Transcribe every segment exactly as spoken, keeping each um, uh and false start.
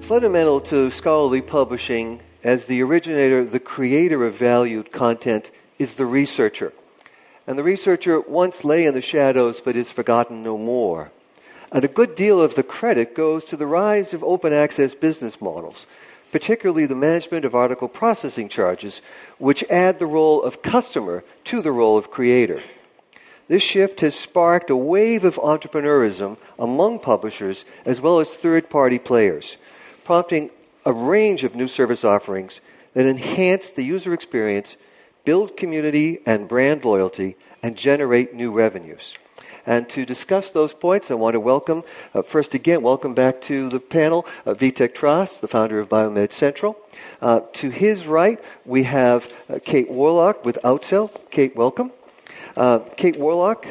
Fundamental to scholarly publishing, as the originator, the creator of valued content, is the researcher. And the researcher once lay in the shadows but is forgotten no more. And a good deal of the credit goes to the rise of open access business models, particularly the management of article processing charges, which add the role of customer to the role of creator. This shift has sparked a wave of entrepreneurism among publishers as well as third-party players, prompting a range of new service offerings that enhance the user experience, build community and brand loyalty, and generate new revenues. And to discuss those points, I want to welcome, uh, first again, welcome back to the panel, uh, Vitek Tras, the founder of Biomed Central. Uh, to his right, we have uh, Kate Warlock with Outsell. Kate, welcome. Uh, Kate Warlock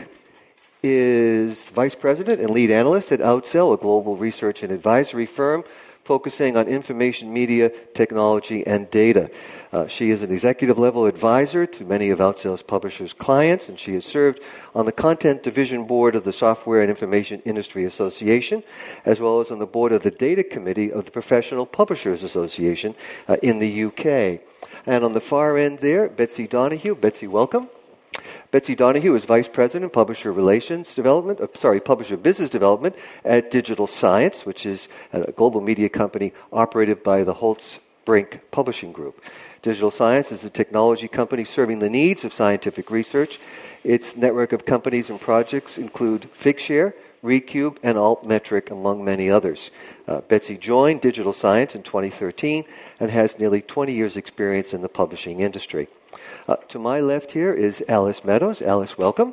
is vice president and lead analyst at Outsell, a global research and advisory firm focusing on information media, technology, and data. Uh, she is an executive-level advisor to many of Outsell's publishers' clients, and she has served on the content division board of the Software and Information Industry Association, as well as on the board of the data committee of the Professional Publishers Association uh, in the U K. And on the far end there, Betsy Donahue. Betsy, welcome. Betsy Donahue is Vice President, Publisher Relations Development, uh, sorry, Publisher Business Development at Digital Science, which is a global media company operated by the Holtz Brink Publishing Group. Digital Science is a technology company serving the needs of scientific research. Its network of companies and projects include Figshare, Recube, and Altmetric, among many others. Uh, Betsy joined Digital Science in twenty thirteen and has nearly twenty years' experience in the publishing industry. Uh, to my left here is Alice Meadows. Alice, welcome.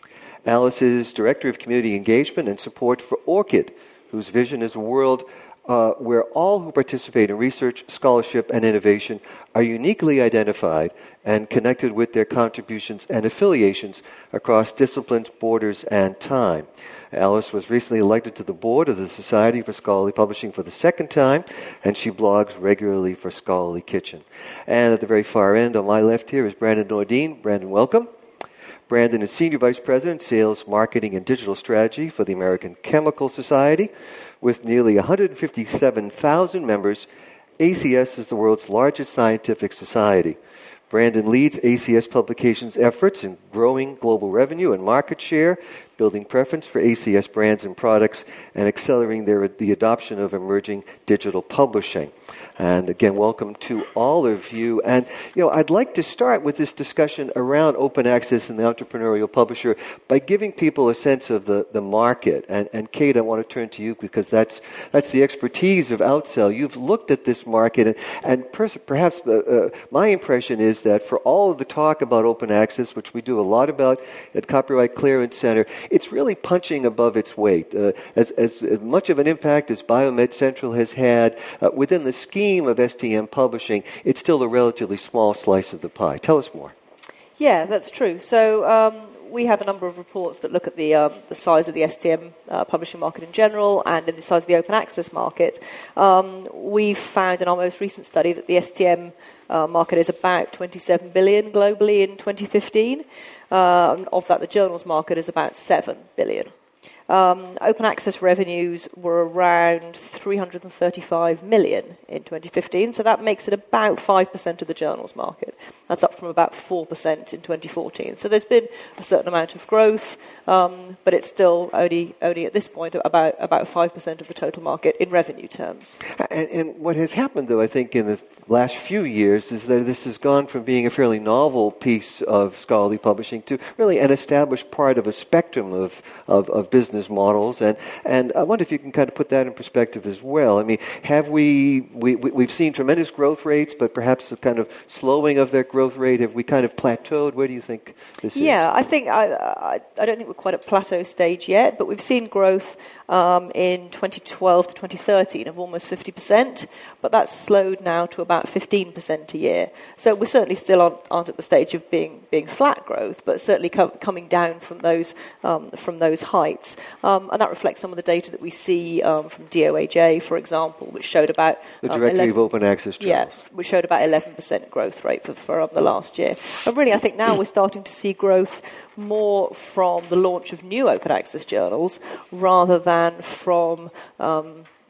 Alice is Director of Community Engagement and Support for ORCID, whose vision is a world uh, where all who participate in research, scholarship, and innovation are uniquely identified and connected with their contributions and affiliations across disciplines, borders, and time. Alice was recently elected to the board of the Society for Scholarly Publishing for the second time, and she blogs regularly for Scholarly Kitchen. And at the very far end, on my left here, is Brandon Nordin. Brandon, welcome. Brandon is Senior Vice President, Sales, Marketing, and Digital Strategy for the American Chemical Society. With nearly one hundred fifty-seven thousand members, A C S is the world's largest scientific society. Brandon leads A C S Publications' efforts in growing global revenue and market share, building preference for A C S brands and products, and accelerating their, the adoption of emerging digital publishing. And again, welcome to all of you. And, you know, I'd like to start with this discussion around open access and the entrepreneurial publisher by giving people a sense of the, the market. And, and Kate, I want to turn to you because that's that's the expertise of Outsell. You've looked at this market, and, and pers- perhaps uh, uh, my impression is that for all of the talk about open access, which we do a lot about at Copyright Clearance Center, it's really punching above its weight. Uh, as, as much of an impact as Biomed Central has had uh, within the scheme of S T M publishing, it's still a relatively small slice of the pie. Tell us more. Yeah, that's true. So um, we have a number of reports that look at the um, the size of the S T M uh, publishing market in general and in the size of the open access market. Um, we've found in our most recent study that the S T M uh, market is about twenty-seven billion dollars globally in twenty fifteen. Uh, of that, the journals market is about seven billion dollars. Um, open access revenues were around three hundred thirty-five million dollars in twenty fifteen, so that makes it about five percent of the journals market. That's up from about four percent in twenty fourteen. So there's been a certain amount of growth, um, but it's still only only at this point about about five percent of the total market in revenue terms. And, and what has happened, though, I think in the last few years is that this has gone from being a fairly novel piece of scholarly publishing to really an established part of a spectrum of, of, of business models. And, and I wonder if you can kind of put that in perspective as well. I mean, have we, we, we've seen tremendous growth rates, but perhaps a kind of slowing of their growth rate. Have we kind of plateaued? Where do you think this yeah, is? Yeah, I think, I, I, I don't think we're quite at plateau stage yet, but we've seen growth um, in twenty twelve to twenty thirteen of almost fifty percent, but that's slowed now to about fifteen percent a year. So we're certainly still on, aren't at the stage of being being flat growth, but certainly com- coming down from those um, from those heights. Um, and that reflects some of the data that we see um, from D O A J, for example, which showed about... The um, Directory eleven, of Open Access Journals. Yeah, which showed about eleven percent growth rate for, for um, the last year. And really, I think now we're starting to see growth more from the launch of new open access journals rather than from... Um,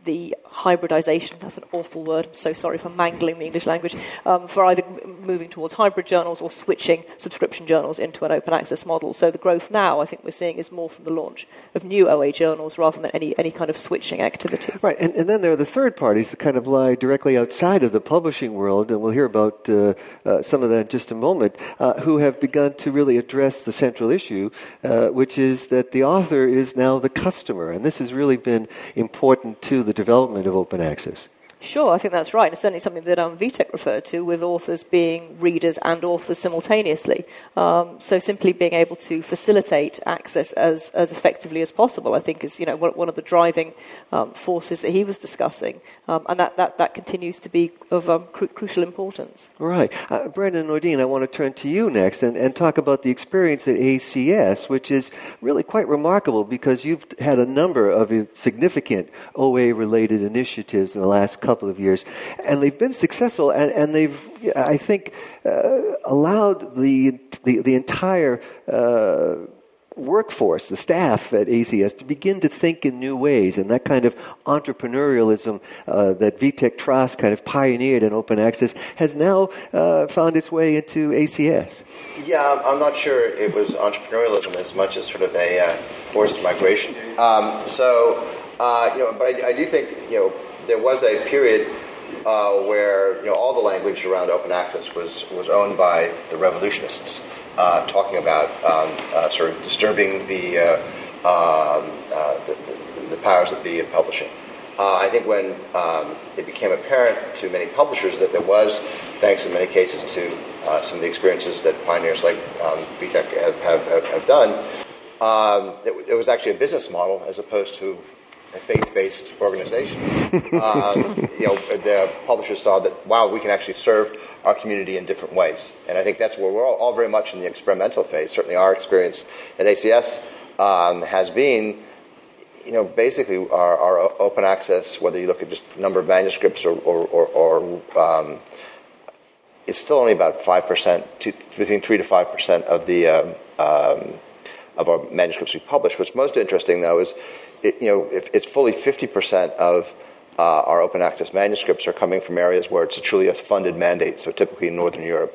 the hybridization, that's an awful word, I'm so sorry for mangling the English language, um, for either moving towards hybrid journals or switching subscription journals into an open access model. So the growth now, I think we're seeing, is more from the launch of new O A journals rather than any, any kind of switching activity. Right, and, and then there are the third parties that kind of lie directly outside of the publishing world, and we'll hear about uh, uh, some of that in just a moment, uh, who have begun to really address the central issue, uh, which is that the author is now the customer, and this has really been important to the development of open access. Sure, I think that's right. It's certainly something that um, V TEC referred to, with authors being readers and authors simultaneously. Um, so simply being able to facilitate access as, as effectively as possible, I think, is you know one of the driving um, forces that he was discussing, um, and that, that, that continues to be of um, cru- crucial importance. Right. Uh, Brendan Nordin, I want to turn to you next and, and talk about the experience at A C S, which is really quite remarkable because you've had a number of significant O A-related initiatives in the last couple of years, and they've been successful, and, and they've, I think, uh, allowed the, the the entire uh, workforce, the staff at A C S, to begin to think in new ways, and that kind of entrepreneurialism uh, that V TEC Trust kind of pioneered in open access has now uh, found its way into A C S. Yeah, I'm not sure it was entrepreneurialism as much as sort of a uh, forced migration. Um, so, uh, you know, but I, I do think, you know, there was a period uh, where you know all the language around open access was, was owned by the revolutionists, uh, talking about um, uh, sort of disturbing the, uh, um, uh, the, the the powers that be in publishing. Uh, I think when um, it became apparent to many publishers that there was, thanks in many cases to uh, some of the experiences that pioneers like um, V TEC have, have, have done, um, it, it was actually a business model as opposed to a faith-based organization. um, you know, the publishers saw that, wow, we can actually serve our community in different ways. And I think that's where we're all, all very much in the experimental phase. Certainly our experience at A C S um, has been, you know, basically our, our open access, whether you look at just number of manuscripts or, or, or, or um, it's still only about five percent, to, between three to five percent of the um, um, of our manuscripts we publish. What's most interesting, though, is It, you know, if it's fully fifty percent of uh, our open access manuscripts are coming from areas where it's truly a funded mandate, so typically in Northern Europe.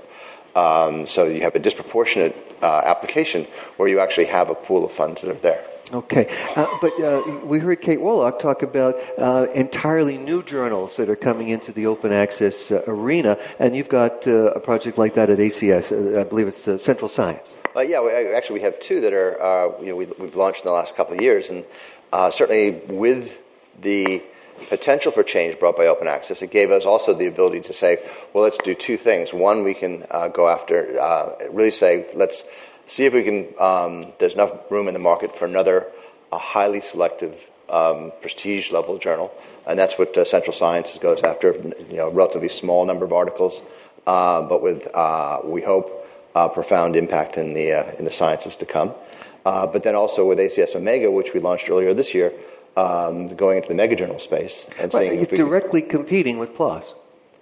Um, so you have a disproportionate uh, application where you actually have a pool of funds that are there. Okay, uh, but uh, we heard Kate Warlock talk about uh, entirely new journals that are coming into the open access uh, arena, and you've got uh, a project like that at A C S. Uh, I believe it's uh, Central Science. Uh, yeah, we, actually we have two that are uh, you know we, we've launched in the last couple of years, and uh, certainly with the potential for change brought by open access, it gave us also the ability to say, well, let's do two things. One, we can uh, go after, uh, really say, let's see if we can, um, there's enough room in the market for another a highly selective um, prestige level journal. And that's what uh, Central Sciences goes after, you know, a relatively small number of articles, uh, but with, uh, we hope, uh, profound impact in the, uh, in the sciences to come. Uh, but then also with A C S Omega, which we launched earlier this year, um, going into the mega journal space. And right, seeing if we directly can... competing with PLOS.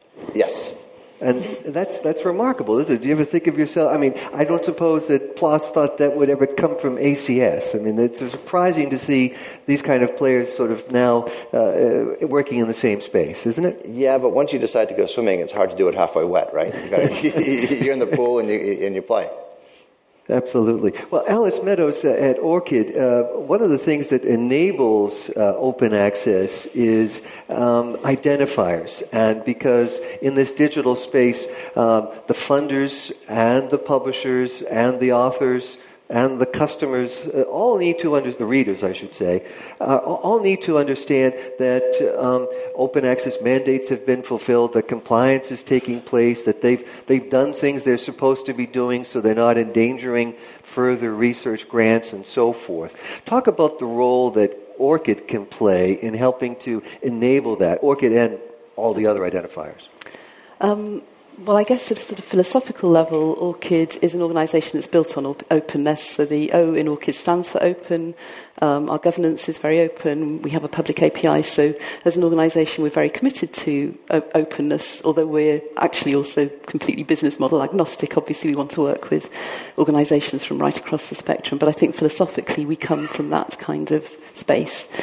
Yes. And that's that's remarkable, isn't it? Do you ever think of yourself, I mean, I don't suppose that PLOS thought that would ever come from A C S. I mean, it's surprising to see these kind of players sort of now uh, working in the same space, isn't it? Yeah, but once you decide to go swimming, it's hard to do it halfway wet, right? You gotta, you're in the pool and you, and you play. Absolutely. Well, Alice Meadows uh, at ORCID, uh, one of the things that enables uh, open access is um, identifiers. And because in this digital space, um, the funders and the publishers and the authors and the customers uh, all need to under the readers, I should say, uh, all need to understand that um, open access mandates have been fulfilled, that compliance is taking place, that they've they've done things they're supposed to be doing, so they're not endangering further research grants and so forth. Talk about the role that ORCID can play in helping to enable that, ORCID and all the other identifiers. Um, Well, I guess at a sort of philosophical level, ORCID is an organisation that's built on op- openness. So the O in ORCID stands for open. Um, our governance is very open. We have a public A P I. So as an organisation, we're very committed to o- openness, although we're actually also completely business model agnostic. Obviously, we want to work with organisations from right across the spectrum. But I think philosophically, we come from that kind of space.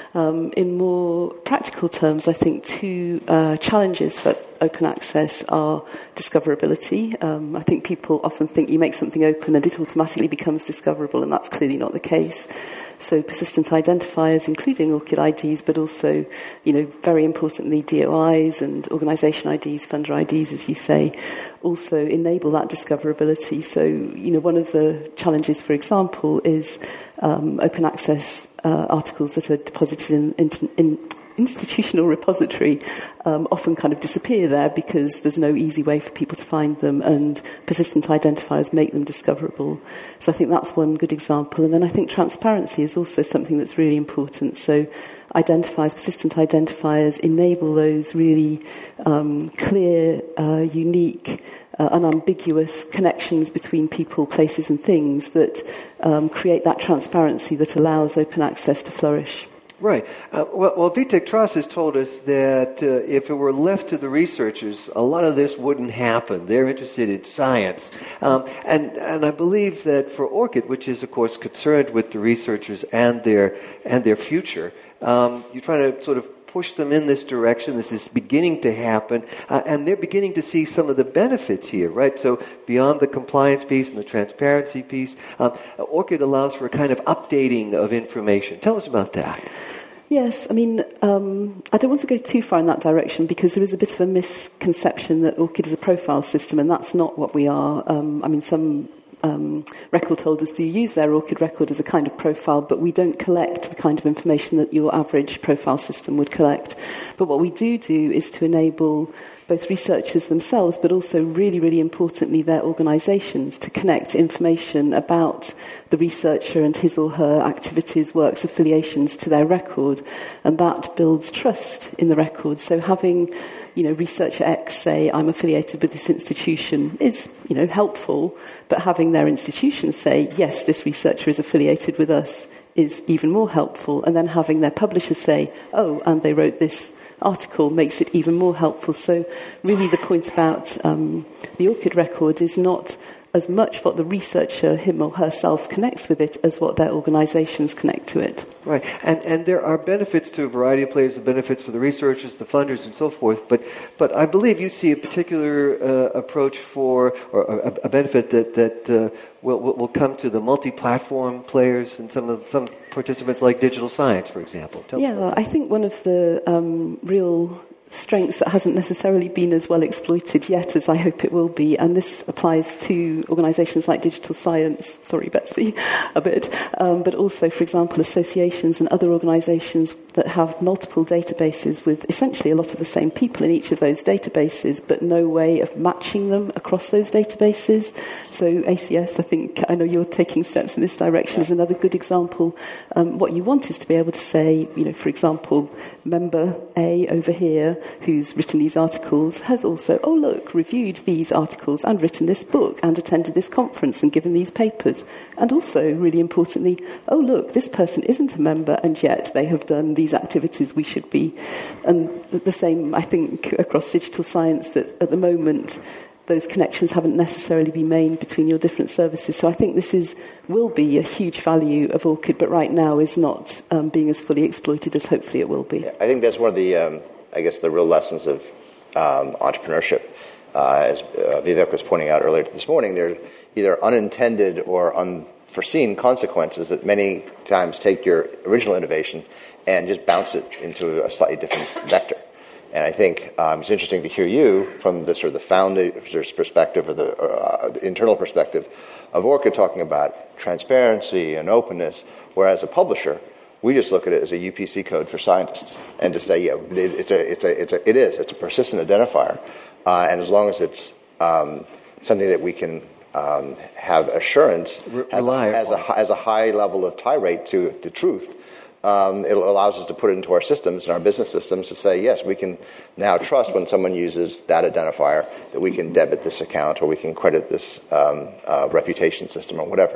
Um, in more practical terms, I think two uh, challenges for open access are discoverability. Um, I think people often think you make something open and it automatically becomes discoverable, and that's clearly not the case. So persistent identifiers, including ORCID I Ds, but also, you know, very importantly, D O Is and organisation I Ds, funder I Ds, as you say, also enable that discoverability. So, you know, one of the challenges, for example, is um, open access uh, articles that are deposited in, in, in institutional repository um, often kind of disappear there because there's no easy way for people to find them, and persistent identifiers make them discoverable. So I think that's one good example. And then I think transparency is also something that's really important. So identifiers, persistent identifiers enable those really um, clear, uh, unique, uh, unambiguous connections between people, places and things that um, create that transparency that allows open access to flourish. Right. Uh, well, well, Vitek Tras has told us that uh, if it were left to the researchers, a lot of this wouldn't happen. They're interested in science. Um, and, and I believe that for ORCID, which is, of course, concerned with the researchers and their, and their future, um, you're trying to sort of push them in this direction. This is beginning to happen, uh, and they're beginning to see some of the benefits here, right? So beyond the compliance piece and the transparency piece, um, ORCID allows for a kind of updating of information. Tell us about that. Yes, I mean, um, I don't want to go too far in that direction because there is a bit of a misconception that ORCID is a profile system, and that's not what we are. Um, I mean, some Um, record holders do use their ORCID record as a kind of profile, but we don't collect the kind of information that your average profile system would collect. But what we do do is to enable both researchers themselves, but also really, really importantly, their organisations to connect information about the researcher and his or her activities, works, affiliations to their record. And that builds trust in the record. So having, you know, researcher X say, I'm affiliated with this institution is, you know, helpful, but having their institution say, yes, this researcher is affiliated with us is even more helpful. And then having their publisher say, oh, and they wrote this article makes it even more helpful. So really the point about um, the ORCID record is not as much what the researcher, him or herself, connects with it as what their organisations connect to it. Right, and and there are benefits to a variety of players, the benefits for the researchers, the funders, and so forth, but but I believe you see a particular uh, approach for, or a, a benefit that, that uh, will, will come to the multi-platform players and some of some participants like Digital Science, for example. Tell yeah, I think one of the um, real strengths that hasn't necessarily been as well exploited yet as I hope it will be, and this applies to organisations like Digital Science, sorry Betsy, a bit, um, but also, for example, associations and other organisations that have multiple databases with essentially a lot of the same people in each of those databases, but no way of matching them across those databases. So A C S, I think, I know you're taking steps in this direction, is another good example. Um, what you want is to be able to say, you know, for example, member A over here, who's written these articles, has also, oh look, reviewed these articles and written this book and attended this conference and given these papers. And also, really importantly, oh look, this person isn't a member and yet they have done these activities we should be. And the same, I think, across Digital Science, that at the moment those connections haven't necessarily been made between your different services. So I think this is will be a huge value of ORCID, but right now is not um, being as fully exploited as hopefully it will be. Yeah, I think that's one of the, um, I guess, the real lessons of um, entrepreneurship. Uh, as uh, Vivek was pointing out earlier this morning, there are either unintended or unforeseen consequences that many times take your original innovation and just bounce it into a slightly different vector. And I think um, it's interesting to hear you from the sort of the founder's perspective or the, uh, the internal perspective of ORCID talking about transparency and openness, whereas a publisher, we just look at it as a U P C code for scientists and to say, yeah, it's a, it's a, it's a, it is, it's a persistent identifier, uh, and as long as it's um, something that we can um, have assurance has a, has, a, has a high level of tie rate to the truth. Um, it allows us to put it into our systems and our business systems to say, yes, we can now trust when someone uses that identifier that we can debit this account or we can credit this um, uh, reputation system or whatever.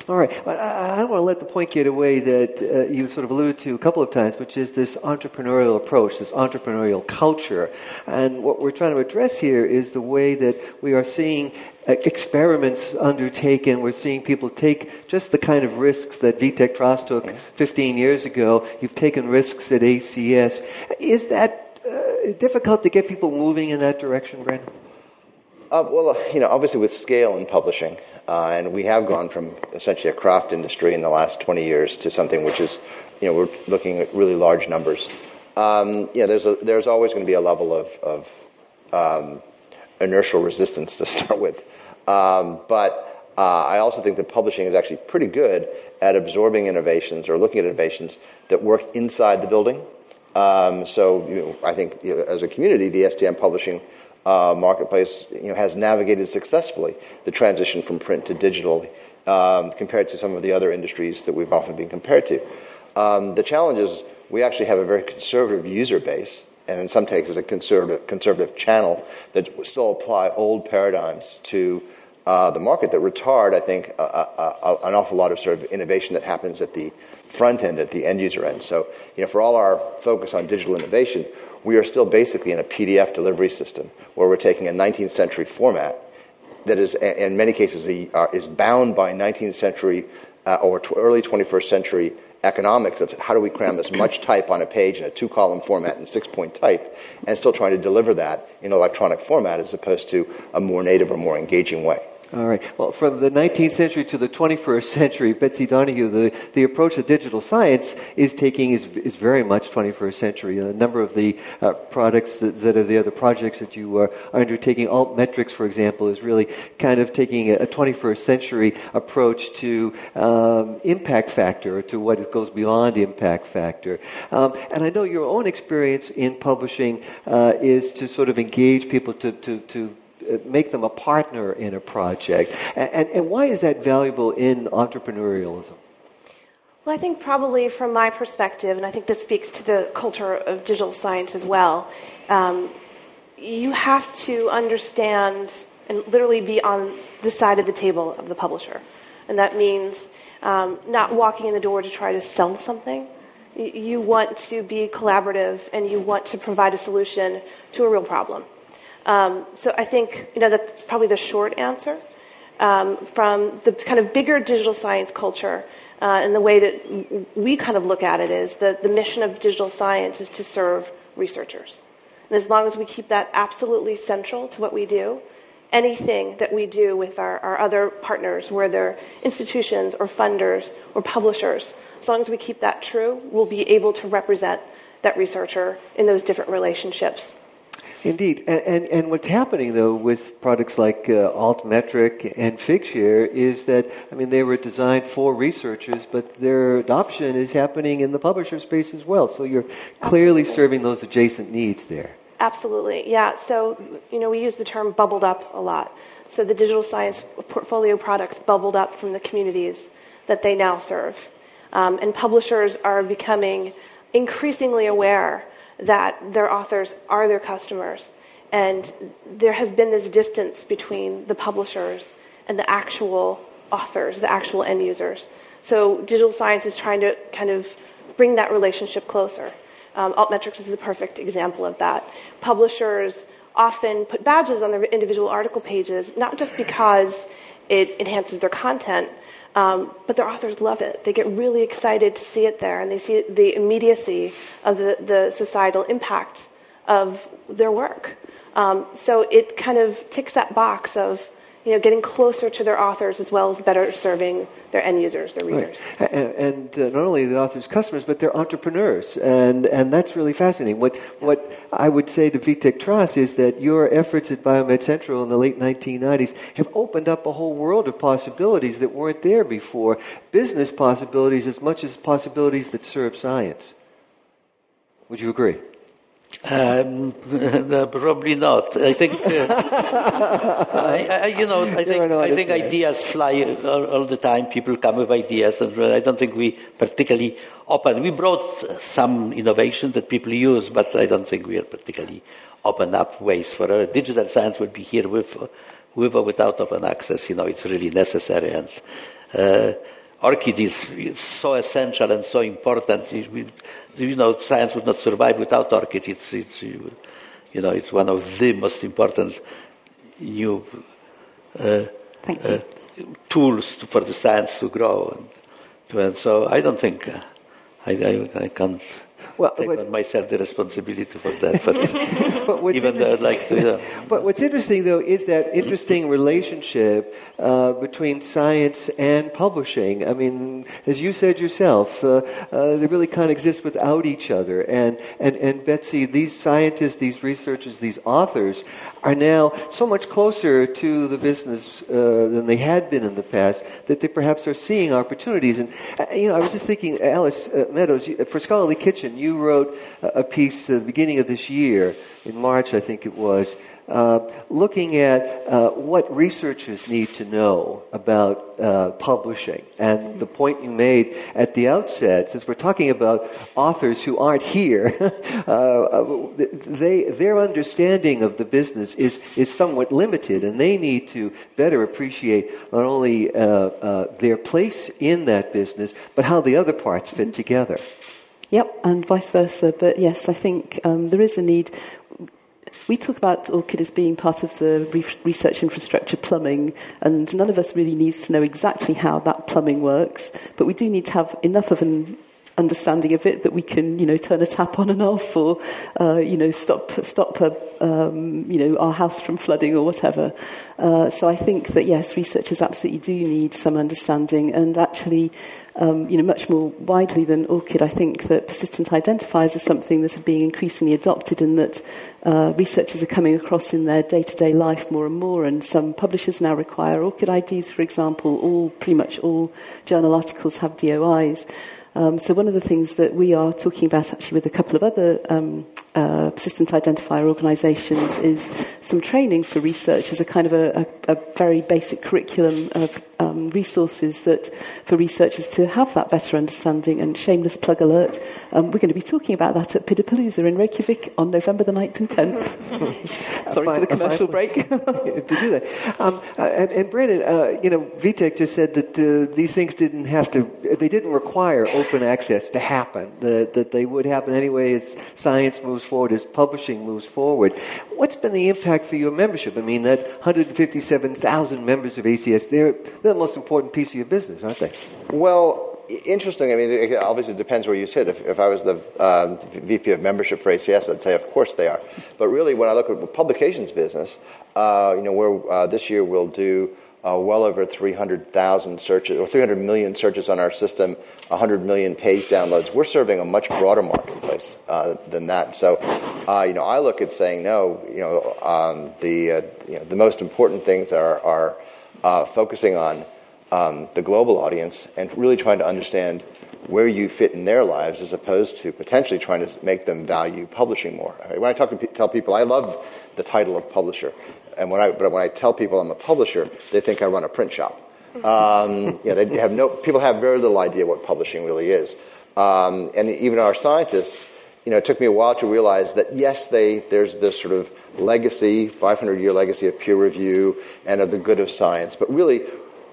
All right. I, I want to let the point get away that uh, you sort of alluded to a couple of times, which is this entrepreneurial approach, this entrepreneurial culture. And what we're trying to address here is the way that we are seeing uh, experiments undertaken. We're seeing people take just the kind of risks that Vitek Trust took fifteen years ago. You've taken risks at A C S. Is that uh, difficult to get people moving in that direction, Brandon? Uh, well, uh, you know, obviously with scale in publishing, uh, and we have gone from essentially a craft industry in the last twenty years to something which is, you know, we're looking at really large numbers. Um, you know, there's a, there's always going to be a level of, of um, inertial resistance to start with. Um, but uh, I also think that publishing is actually pretty good at absorbing innovations or looking at innovations that work inside the building. Um, so you know, I think you know, as a community, the S T M publishing Uh, marketplace, you know, has navigated successfully the transition from print to digital, um, compared to some of the other industries that we've often been compared to. Um, the challenge is we actually have a very conservative user base, and in some cases a conservative conservative channel that still apply old paradigms to uh, the market that retard, I think, a, a, a, an awful lot of sort of innovation that happens at the front end, at the end user end. So, you know, for all our focus on digital innovation, we are still basically in a P D F delivery system where we're taking a nineteenth century format that is, in many cases, is bound by nineteenth century uh, or early twenty-first century economics of how do we cram as much type on a page in a two-column format and six-point type, and still trying to deliver that in electronic format as opposed to a more native or more engaging way. All right. Well, from the nineteenth century to the twenty-first century, Betsy Donoghue, the, the approach that digital science is taking is is very much twenty-first century. A number of the uh, products that, that are there, the projects that you are undertaking, Altmetrics, for example, is really kind of taking a, a twenty-first century approach to um, impact factor, to what goes beyond impact factor. Um, and I know your own experience in publishing uh, is to sort of engage people to to to make them a partner in a project. And, and, and why is that valuable in entrepreneurialism? Well, I think probably from my perspective, and I think this speaks to the culture of digital science as well, um, you have to understand and literally be on the side of the table of the publisher. And that means um, not walking in the door to try to sell something. You, you want to be collaborative and you want to provide a solution to a real problem. Um, so I think, you know, that's probably the short answer um, from the kind of bigger digital science culture uh, and the way that we kind of look at it is that the mission of digital science is to serve researchers. And as long as we keep that absolutely central to what we do, anything that we do with our, our other partners, whether institutions or funders or publishers, as long as we keep that true, we'll be able to represent that researcher in those different relationships. Indeed. And, and, and what's happening, though, with products like uh, Altmetric and Figshare is that, I mean, they were designed for researchers, but their adoption is happening in the publisher space as well. So you're clearly Absolutely. Serving those adjacent needs there. Absolutely. Yeah. So, you know, we use the term bubbled up a lot. So the digital science portfolio products bubbled up from the communities that they now serve. Um, and publishers are becoming increasingly aware that their authors are their customers. And there has been this distance between the publishers and the actual authors, the actual end users. So digital science is trying to kind of bring that relationship closer. Um, Altmetrics is a perfect example of that. Publishers often put badges on their individual article pages, not just because it enhances their content, Um, but their authors love it. They get really excited to see it there, and they see the immediacy of the, the societal impact of their work. Um, so it kind of ticks that box of, you know, getting closer to their authors as well as better serving their end users, their readers. Right. And, and uh, not only the authors' customers, but they're entrepreneurs, and and that's really fascinating. What what I would say to Vitek Trust is that your efforts at Biomed Central in the late nineteen nineties have opened up a whole world of possibilities that weren't there before. Business possibilities as much as possibilities that serve science. Would you agree? Um, no, probably not. I think, uh, I, I, you know, I think, I think ideas fly all, all the time. People come with ideas, and I don't think we particularly open. We brought some innovations that people use, but I don't think we are particularly open up ways for our digital science will be here with, with or without open access. You know, it's really necessary, and uh, ORCID is, is so essential and so important. It, we, you know, science would not survive without ORCID. It's, it's, you know, it's one of the most important new uh, uh, tools to, for the science to grow. And, to, and so I don't think uh, I, I, I can't well, take but, on myself the responsibility for that. But, but even though I'd like to. Yeah. But what's interesting, though, is that interesting relationship uh, between science and publishing. I mean, as you said yourself, uh, uh, they really can't exist without each other. And, and, and Betsy, these scientists, these researchers, these authors are now so much closer to the business uh, than they had been in the past that they perhaps are seeing opportunities. And, uh, you know, I was just thinking, Alice uh, Meadows, you, for Scholarly Kitchen, you wrote a piece at the beginning of this year, in March I think it was, uh, looking at uh, what researchers need to know about uh, publishing. And the point you made at the outset, since we're talking about authors who aren't here, uh, they, their understanding of the business is, is somewhat limited, and they need to better appreciate not only uh, uh, their place in that business, but how the other parts fit together. Yep, and vice versa. But yes, I think um, there is a need. We talk about ORCID as being part of the re- research infrastructure plumbing, and none of us really needs to know exactly how that plumbing works, but we do need to have enough of an understanding of it that we can, you know, turn a tap on and off, or, uh, you know, stop stop a, um, you know, our house from flooding or whatever. Uh, so I think that, yes, researchers absolutely do need some understanding, and actually, um, you know, much more widely than ORCID, I think that persistent identifiers are something that are being increasingly adopted, and that uh, researchers are coming across in their day-to-day life more and more, and some publishers now require ORCID I Ds, for example. All, pretty much all journal articles have D O Is. Um, so one of the things that we are talking about actually with a couple of other um, uh, persistent identifier organisations is some training for researchers, a kind of a, a, a very basic curriculum of um, resources that for researchers to have that better understanding. And shameless plug alert, um, we're going to be talking about that at Pidapalooza in Reykjavik on November the ninth and tenth. Sorry fine, for the commercial break. to do that. Um, uh, and, and Brandon, uh, you know, Vitek just said that uh, these things didn't have to, they didn't require open access to happen, that, that they would happen anyway as science moves forward, as publishing moves forward. What's been the impact for your membership? I mean, that one hundred fifty-seven thousand members of A C S, they're, they're the most important piece of your business, aren't they? Well, interesting. I mean, it obviously depends where you sit. If, if I was the um, V P of membership for A C S, I'd say, of course they are. But really, when I look at the publications business, uh, you know, we're, uh, this year we'll do Uh, well over three hundred thousand searches, or three hundred million searches on our system, one hundred million page downloads. We're serving a much broader marketplace uh, than that. So, uh, you know, I look at saying, no, you know, um, the uh, you know, the most important things are, are uh, focusing on um, the global audience and really trying to understand where you fit in their lives, as opposed to potentially trying to make them value publishing more. When I talk to tell people, I love the title of publisher. And when I, but when I tell people I'm a publisher, they think I run a print shop. Um, you know, they have no. People have very little idea what publishing really is. Um, and even our scientists, you know, it took me a while to realize that yes, they there's this sort of legacy, five hundred year legacy of peer review and of the good of science. But really,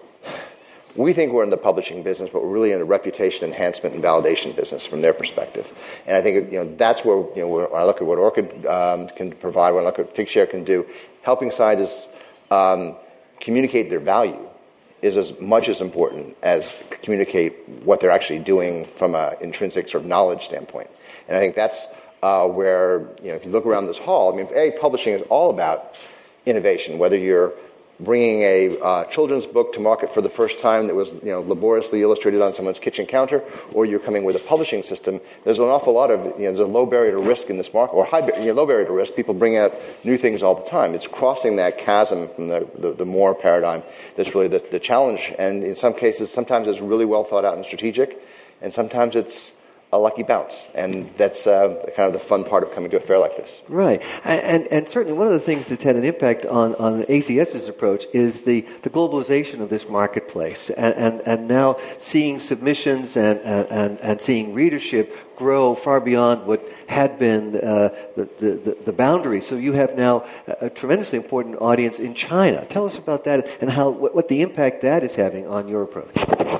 we think we're in the publishing business, but we're really in the reputation enhancement and validation business from their perspective. And I think, you know, that's where, you know, when I look at what ORCID um, can provide, when I look at Figshare can do, helping scientists um, communicate their value is as much as important as communicate what they're actually doing from an intrinsic sort of knowledge standpoint. And I think that's uh, where, you know, if you look around this hall, I mean, A, publishing is all about innovation, whether you're bringing a uh, children's book to market for the first time that was, you know, laboriously illustrated on someone's kitchen counter, or you're coming with a publishing system. There's an awful lot of, you know, there's a low barrier to risk in this market, or high, you know, low barrier to risk. People bring out new things all the time. It's crossing that chasm from the, the, the more paradigm that's really the, the challenge. And in some cases, sometimes it's really well thought out and strategic, and sometimes it's a lucky bounce, and that's uh, kind of the fun part of coming to a fair like this. Right, and, and and certainly one of the things that's had an impact on on ACS's approach is the, the globalization of this marketplace, and and, and now seeing submissions and, and and seeing readership grow far beyond what had been uh, the, the the boundaries. So you have now a tremendously important audience in China. Tell us about that and how what, what the impact that is having on your approach.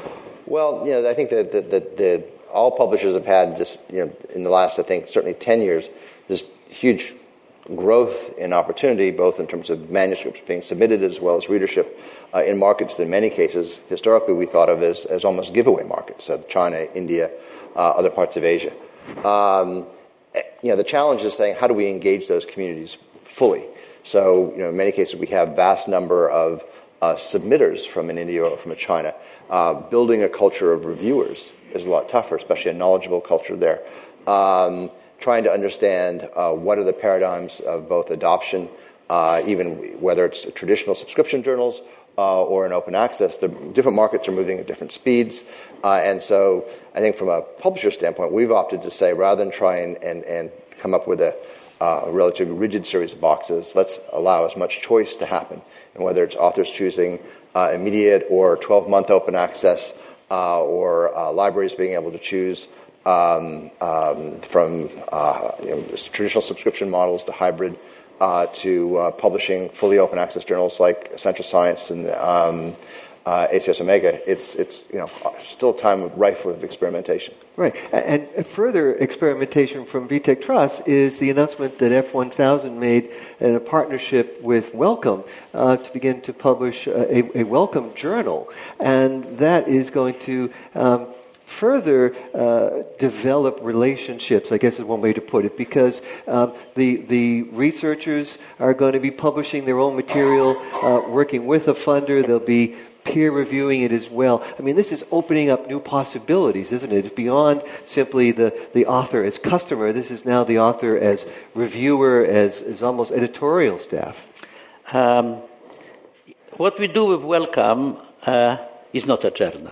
Well, you know, I think that the, the, the, all publishers have had just, you know, in the last, I think, certainly ten years, this huge growth in opportunity, both in terms of manuscripts being submitted as well as readership uh, in markets that in many cases, historically, we thought of as, as almost giveaway markets, so China, India, uh, other parts of Asia. Um, you know, the challenge is saying, how do we engage those communities fully? So, you know, in many cases, we have vast number of uh, submitters from an India or from a China. Uh, building a culture of reviewers is a lot tougher, especially a knowledgeable culture there. Um, trying to understand uh, what are the paradigms of both adoption, uh, even whether it's traditional subscription journals uh, or in open access. The different markets are moving at different speeds. Uh, and so I think from a publisher standpoint, we've opted to say, rather than try and, and, and come up with a, uh, a relatively rigid series of boxes, let's allow as much choice to happen. And whether it's authors choosing uh, immediate or twelve-month open access uh, or uh, libraries being able to choose um, um, from uh, you know, traditional subscription models to hybrid uh, to uh, publishing fully open access journals like Essential Science and um, uh, A C S Omega, it's it's you know still a time rife with experimentation. Right, and further experimentation from V TEC Trust is the announcement that F one thousand made in a partnership with Wellcome uh, to begin to publish a, a Wellcome journal, and that is going to um, further uh, develop relationships, I guess is one way to put it, because um, the the researchers are going to be publishing their own material, uh, working with a funder. They'll be peer reviewing it as well. I mean, this is opening up new possibilities, isn't it? It's beyond simply the, the author as customer. This is now the author as reviewer, as, as almost editorial staff. Um, what we do with Wellcome uh, is not a journal.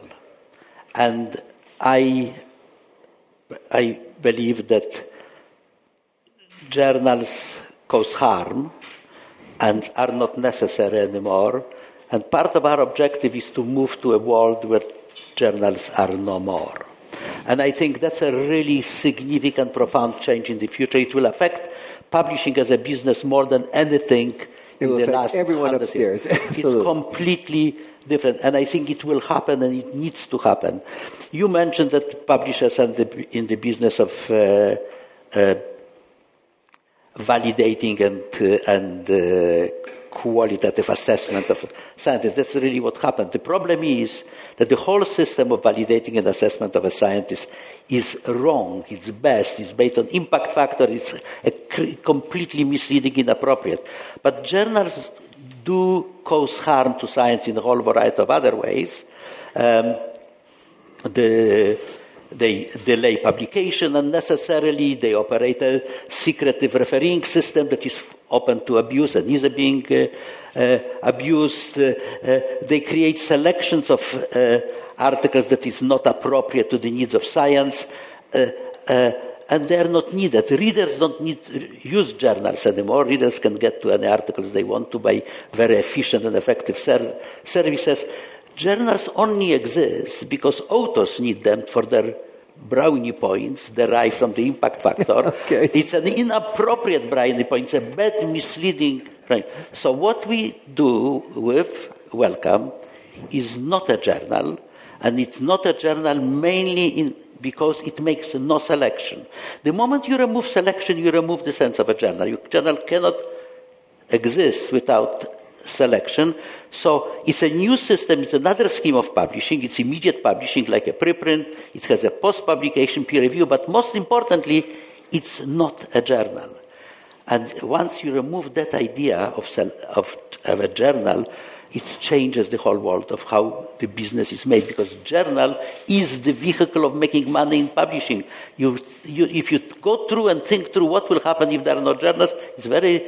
And I, I believe that journals cause harm and are not necessary anymore. And part of our objective is to move to a world where journals are no more. And I think that's a really significant, profound change in the future. It will affect publishing as a business more than anything it in will the affect last everyone upstairs. It's completely different. And I think it will happen and it needs to happen. You mentioned that publishers are in the, in the business of uh, uh, validating and, uh, and uh, qualitative assessment of scientists. That's really what happened. The problem is that the whole system of validating and assessment of a scientist is wrong. It's best. It's based on impact factor. It's a cr- completely misleading, inappropriate. But journals do cause harm to science in a whole variety of other ways. Um, the They delay publication unnecessarily. They operate a secretive refereeing system that is open to abuse and is being uh, uh, abused. Uh, uh, they create selections of uh, articles that is not appropriate to the needs of science, uh, uh, and they are not needed. Readers don't need use journals anymore. Readers can get to any articles they want to by very efficient and effective ser- services. Journals only exist because authors need them for their brownie points derived from the impact factor. Okay. It's an inappropriate brownie point. It's a bad, misleading. Right? So what we do with Wellcome is not a journal, and it's not a journal mainly in, because it makes no selection. The moment you remove selection, you remove the sense of a journal. Your journal cannot exist without selection. So it's a new system. It's another scheme of publishing. It's immediate publishing like a preprint. It has a post-publication peer review. But most importantly, it's not a journal. And once you remove that idea of, of, of a journal, it changes the whole world of how the business is made, because journal is the vehicle of making money in publishing. You, you, if you go through and think through what will happen if there are no journals, it's very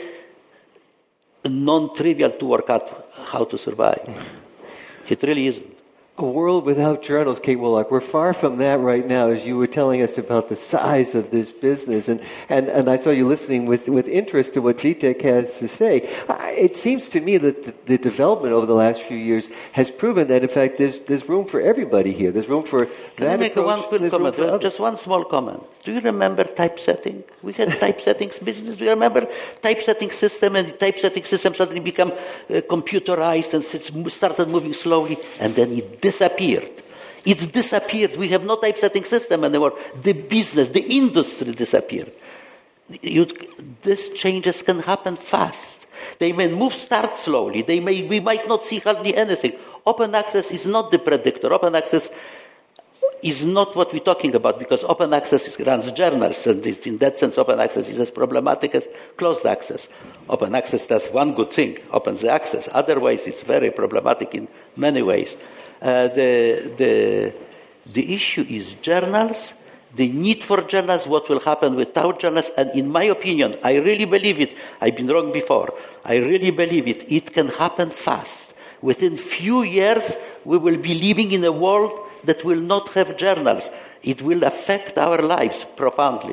non-trivial to work out how to survive. It really isn't. A world without journals, Kate Wolak. We're far from that right now, as you were telling us about the size of this business. And, and, and I saw you listening with, with interest to what V TEC has to say. It seems to me that the, the development over the last few years has proven that, in fact, there's, there's room for everybody here. There's room for Can that I make approach, one quick comment? Just one small comment. Do you remember typesetting? We had typesettings business. Do you remember typesetting system? And the typesetting system suddenly became uh, computerized and started moving slowly, and then it disappeared. It's disappeared. We have no typesetting system anymore. The business, the industry disappeared. You, these changes can happen fast. They may move, start slowly. They may, we might not see hardly anything. Open access is not the predictor. Open access is not what we're talking about, because open access runs journals, and in that sense open access is as problematic as closed access. Open access does one good thing, opens the access. Otherwise it's very problematic in many ways. Uh, the, the, the issue is journals, the need for journals, what will happen without journals, and in my opinion, I really believe it, I've been wrong before, I really believe it, it can happen fast. Within few years, we will be living in a world that will not have journals. It will affect our lives profoundly.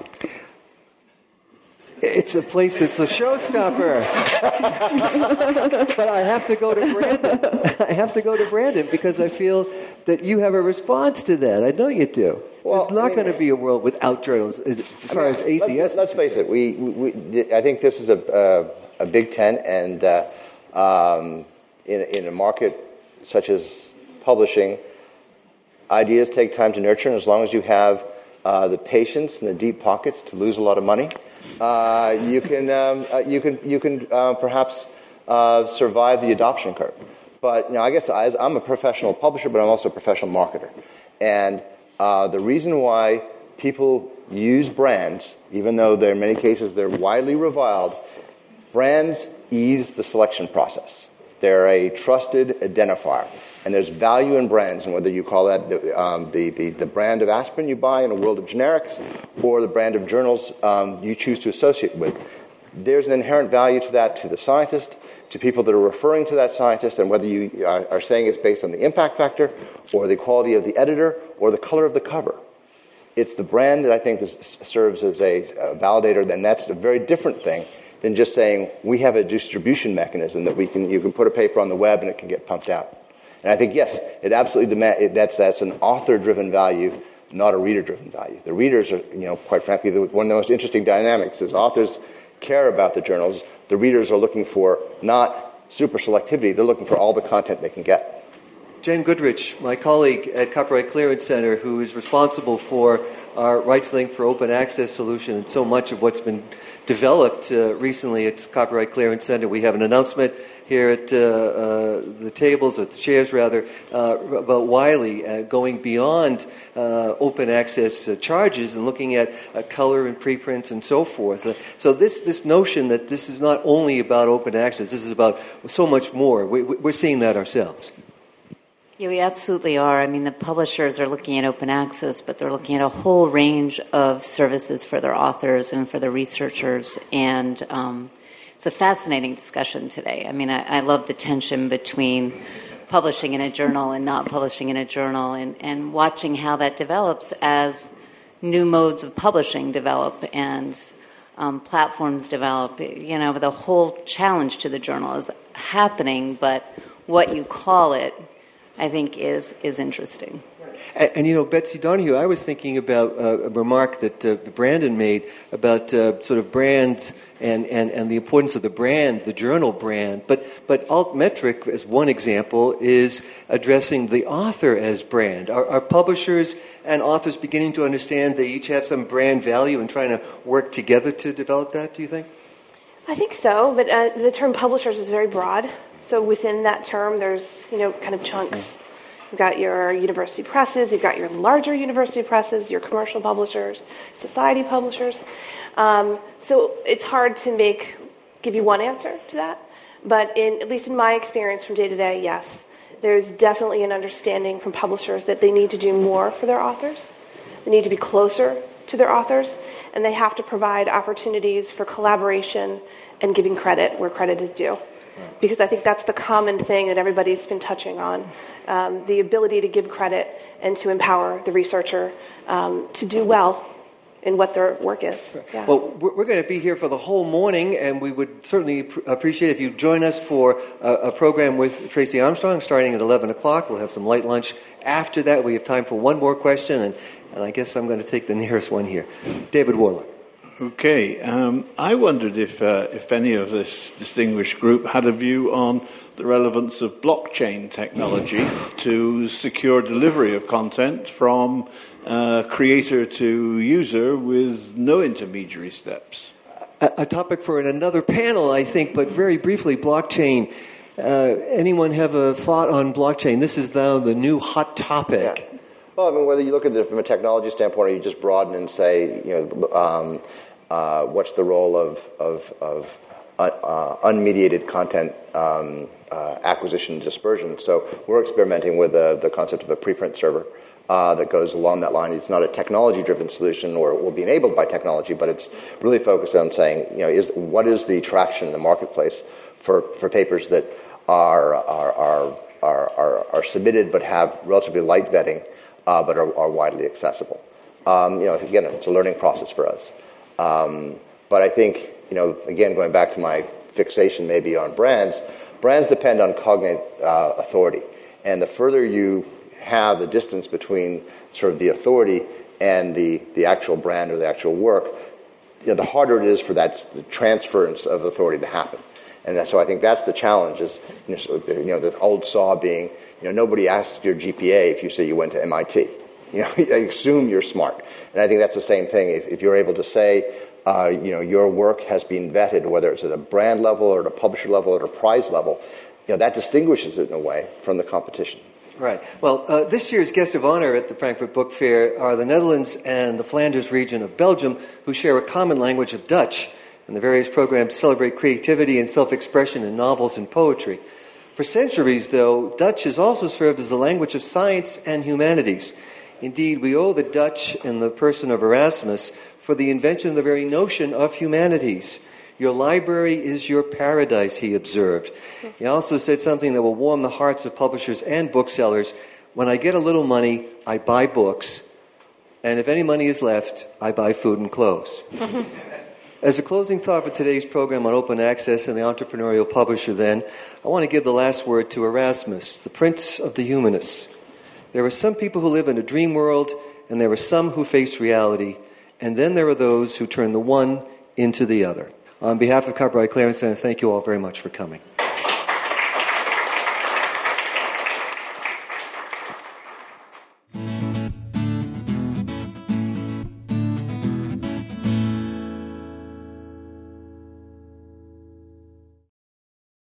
It's a place that's a showstopper. But I have to go to Brandon. I have to go to Brandon because I feel that you have a response to that. I know you do. Well, There's not I mean, going to be a world without journals as far I mean, as A C S. Let's, let's face it. We, we, we, I think this is a, uh, a Big Ten, and uh, um, in, in a market such as publishing, ideas take time to nurture, and as long as you have uh, the patience and the deep pockets to lose a lot of money, uh, you can um, uh, you can you can uh, perhaps uh, survive the adoption curve. But you know, I guess as I'm a professional publisher, but I'm also a professional marketer, and uh, the reason why people use brands, even though they're, in many cases they're widely reviled, brands ease the selection process. They're a trusted identifier. And there's value in brands, and whether you call that the, um, the, the, the brand of aspirin you buy in a world of generics or the brand of journals um, you choose to associate with, there's an inherent value to that, to the scientist, to people that are referring to that scientist, and whether you are, are saying it's based on the impact factor or the quality of the editor or the color of the cover. It's the brand that I think is, serves as a, a validator, and that's a very different thing than just saying we have a distribution mechanism that we can you can put a paper on the web and it can get pumped out. And I think, yes, it absolutely demand, it, that's that's an author-driven value, not a reader-driven value. The readers are, you know, quite frankly, the, one of the most interesting dynamics is authors care about the journals. The readers are looking for not super selectivity; they're looking for all the content they can get. Jen Goodrich, my colleague at Copyright Clearance Center, who is responsible for our RightsLink for Open Access solution and so much of what's been developed uh, recently at Copyright Clearance Center. We have an announcement here at uh, uh, the tables, at the chairs rather, uh, about Wiley uh, going beyond uh, open access uh, charges and looking at uh, color and preprints and so forth. Uh, so this this notion that this is not only about open access, this is about so much more. We, we're seeing that ourselves. Yeah, we absolutely are. I mean, the publishers are looking at open access, but they're looking at a whole range of services for their authors and for the researchers. And um, it's a fascinating discussion today. I mean, I, I love the tension between publishing in a journal and not publishing in a journal, and, and watching how that develops as new modes of publishing develop and um, platforms develop. You know, the whole challenge to the journal is happening, but what you call it, I think, is is interesting. And, and you know, Betsy Donahue, I was thinking about uh, a remark that uh, Brandon made about uh, sort of brands and, and, and the importance of the brand, the journal brand. But but Altmetric, as one example, is addressing the author as brand. Are, are publishers and authors beginning to understand they each have some brand value and trying to work together to develop that, do you think? I think so, but uh, the term publishers is very broad. So within that term, there's, you know, kind of chunks. You've got your university presses, you've got your larger university presses, your commercial publishers, society publishers. Um, so it's hard to make, give you one answer to that. But in, at least in my experience from day to day, yes, there's definitely an understanding from publishers that they need to do more for their authors. They need to be closer to their authors, and they have to provide opportunities for collaboration and giving credit where credit is due. Because I think that's the common thing that everybody's been touching on, um, the ability to give credit and to empower the researcher um, to do well in what their work is. Yeah. Well, we're going to be here for the whole morning, and we would certainly appreciate if you join us for a, a program with Tracy Armstrong starting at eleven o'clock. We'll have some light lunch. After that, we have time for one more question, and, and I guess I'm going to take the nearest one here. David Warlock. Okay. Um, I wondered if uh, if any of this distinguished group had a view on the relevance of blockchain technology to secure delivery of content from uh, creator to user with no intermediary steps. A, a topic for another panel, I think, but very briefly, blockchain. Uh, anyone have a thought on blockchain? This is now the new hot topic. Yeah. Well, I mean, whether you look at it from a technology standpoint or you just broaden and say, you know, um, uh, what's the role of, of, of uh, uh, unmediated content um, uh, acquisition and dispersion. So we're experimenting with uh, the concept of a preprint server uh, that goes along that line. It's not a technology-driven solution, or it will be enabled by technology, but it's really focused on saying, you know, is what is the traction in the marketplace for, for papers that are are, are are are are submitted but have relatively light vetting, uh, but are, are widely accessible. Um, you know, again, it's a learning process for us. Um, but I think, you know, again, going back to my fixation maybe on brands, brands depend on cognate uh, authority. And the further you have the distance between sort of the authority and the, the actual brand or the actual work, you know, the harder it is for that transference of authority to happen. And so I think that's the challenge, is, you know, you know, the old saw being, you know, nobody asks your G P A if you say you went to M I T. You know, I assume you're smart. And I think that's the same thing. If, if you're able to say, uh, you know, your work has been vetted, whether it's at a brand level or at a publisher level or at a prize level, you know, that distinguishes it in a way from the competition. Right. Well, uh, this year's guest of honor at the Frankfurt Book Fair are the Netherlands and the Flanders region of Belgium, who share a common language of Dutch. And the various programs celebrate creativity and self-expression in novels and poetry. For centuries, though, Dutch has also served as a language of science and humanities. Indeed, we owe the Dutch in the person of Erasmus for the invention of the very notion of humanities. Your library is your paradise, he observed. He also said something that will warm the hearts of publishers and booksellers. When I get a little money, I buy books. And if any money is left, I buy food and clothes. As a closing thought for today's program on open access and the entrepreneurial publisher, then, I want to give the last word to Erasmus, the prince of the humanists. There are some people who live in a dream world, and there are some who face reality, and then there are those who turn the one into the other. On behalf of Copyright Clearance Center, thank you all very much for coming.